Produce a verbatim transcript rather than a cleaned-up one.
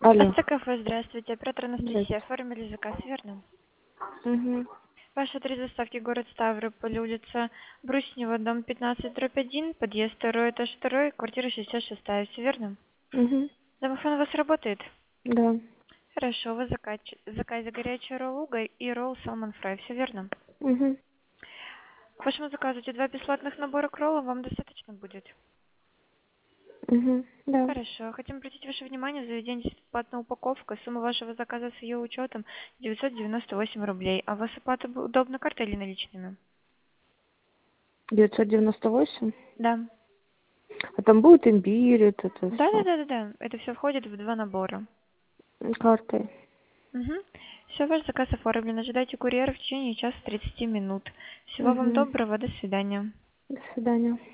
Алло. Астра кафе, здравствуйте. Оператор Анастасия. Здравствуйте. Оформили заказ, верно? Угу. Ваш адрес доставки город Ставрополь, улица Бруснева, дом пятнадцать, дробь один, подъезд второй, этаж второй, квартира шестьдесят шесть, все верно? Угу. Домофон у вас работает? Да. Хорошо, у вас заказ, заказе горячий ролл угой и ролл салмон фрай, все верно? Угу. К вашему заказу эти два бесплатных набора к роллу вам достаточно будет? Угу. Да. Хорошо. Хотим обратить ваше внимание, заведение бесплатная упаковка. Сумма вашего заказа с ее учетом девятьсот девяносто восемь рублей. А у вас оплата бу- удобно картой или наличными? девятьсот девяносто восемь. Да. А там будет имбирь, вот это Да, да, все. да, да, да. Это все входит в два набора. Картой. Угу. Все, ваш заказ оформлен. Ожидайте курьера в течение часа тридцати минут. Всего вам Угу. доброго. До свидания. До свидания.